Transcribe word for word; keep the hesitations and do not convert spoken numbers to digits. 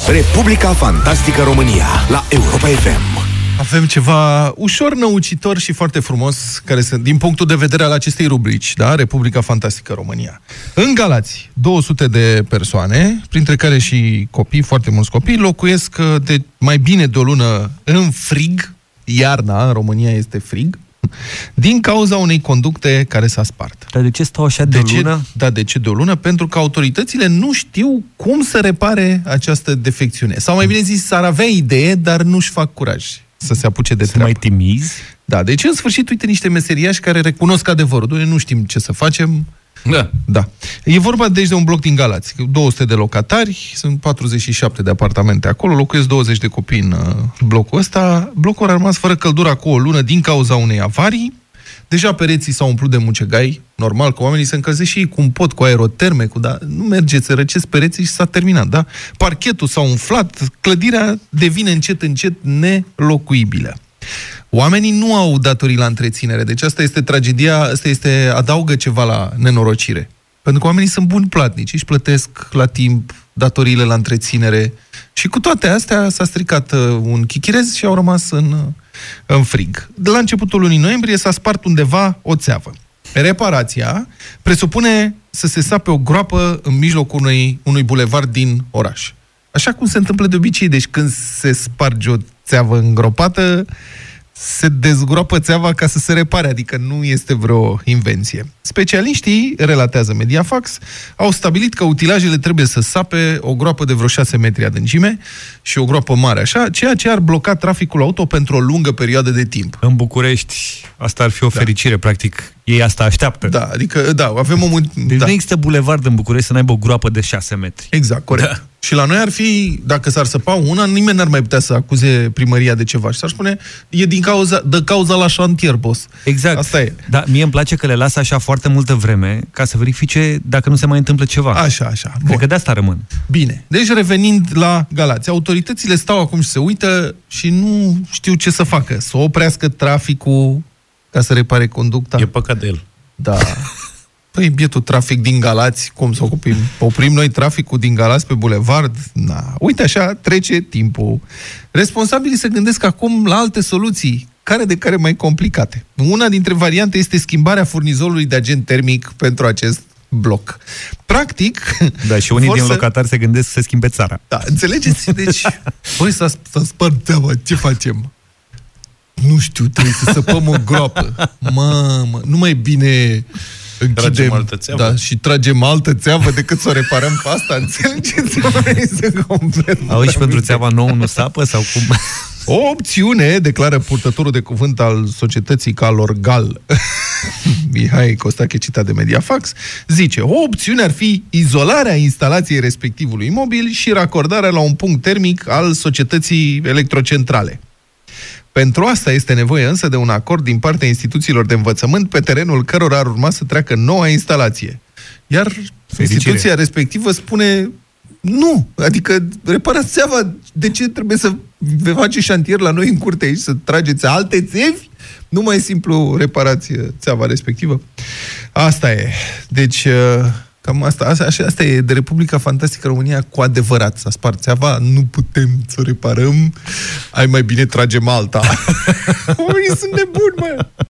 Republica Fantastică România la Europa F M. Avem ceva ușor năucitor și foarte frumos, care sunt, din punctul de vedere al acestei rubrici, da? Republica Fantastică România. În Galați, două sute de persoane, printre care și copii, foarte mulți copii, locuiesc de mai bine de o lună în frig, iarna, în România este frig, din cauza unei conducte care s-a spart. Dar de ce stau așa de, de o lună? Ce, da, de ce de o lună? Pentru că autoritățile nu știu cum să repare această defecțiune. Sau mai bine zis, s-ar avea idee, dar nu-și fac curaj să se apuce de treabă. Sunt mai timizi? Da, deci în sfârșit, uite niște meseriași care recunosc adevărul. Noi nu știm ce să facem. Da. Da. E vorba deci de un bloc din Galați. două sute de locatari, sunt patruzeci și șapte de apartamente acolo, locuiesc douăzeci de copii în uh, blocul ăsta. Blocul a rămas fără căldură cu o lună din cauza unei avarii. Deja pereții s-au umplut de mucegai. Normal că oamenii se încălzesc și ei cum pot, cu aeroterme, cu da, nu merge, se răcesc pereții și s-a terminat, da? Parchetul s-a umflat, clădirea devine încet, încet nelocuibilă. Oamenii nu au datorii la întreținere, deci asta este tragedia, asta este, adaugă ceva la nenorocire. Pentru că oamenii sunt buni platnici, își plătesc la timp datoriile la întreținere și cu toate astea s-a stricat un chichirez și au rămas în, în frig. De la începutul lunii noiembrie s-a spart undeva o țeavă. Reparația presupune să se sape o groapă în mijlocul unui, unui bulevard din oraș. Așa cum se întâmplă de obicei, deci când se sparge o țeavă îngropată, se dezgroapă țeava ca să se repare, adică nu este vreo invenție. Specialiștii, relatează Mediafax, au stabilit că utilajele trebuie să sape o groapă de vreo șase metri adâncime și o groapă mare, așa, ceea ce ar bloca traficul auto pentru o lungă perioadă de timp. În București, asta ar fi o fericire, da. Practic, ei asta așteaptă. Da, adică, da, avem o... Deci da. nu există bulevard în București să n-aibă o groapă de șase metri. Exact, corect. Da. Și la noi ar fi, dacă s-ar săpa una, nimeni n-ar mai putea să acuze primăria de ceva. Și s-ar spune, e din cauza, de cauza la șantier, boss. Exact. Asta e. Dar mie îmi place că le lasă așa foarte multă vreme ca să verifice dacă nu se mai întâmplă ceva. Așa, așa. Bun. Cred că de asta rămân. Bine. Deci revenind la Galați, autoritățile stau acum și se uită și nu știu ce să facă. Să oprească traficul ca să repare conducta. E păcat de el. Da. Păi, bietul trafic din Galați, cum să oprim? Oprim noi traficul din Galați pe bulevard? Na. Uite așa, trece timpul. Responsabilii se gândesc acum la alte soluții, care de care mai complicate. Una dintre variante este schimbarea furnizorului de agent termic pentru acest bloc. Practic... Da, și unii din să... locatari se gândesc să se schimbe țara. Da, înțelegeți? Deci, băi, s-a, s-a spart țeava, ce facem? Nu știu, trebuie să săpăm o groapă. Mamă, nu mai bine... Închidem, tragem altă țeavă. Da, și tragem altă țeavă decât să o reparăm pe asta. Înțelegeți? Este complet. Auzi, și pentru țeava nouă nu sapă? Sau cum? O opțiune, declară purtătorul de cuvânt al societății Calorgal, Mihai Costache, citat de Mediafax, zice, o opțiune ar fi izolarea instalației respectivului imobil și racordarea la un punct termic al societății electrocentrale. Pentru asta este nevoie însă de un acord din partea instituțiilor de învățământ pe terenul cărora ar urma să treacă noua instalație. Iar Fericire. Instituția respectivă spune nu, adică reparați țeava, de ce trebuie să faceți șantier la noi în curte aici, să trageți alte țevi? Nu mai simplu reparați țeava respectivă. Asta e. Deci... Cam asta, asta, asta e de Republica Fantastică România cu adevărat. S-a spart țeava, nu putem să o reparăm, ai mai bine tragem alta. Oamenii sunt nebuni, mă!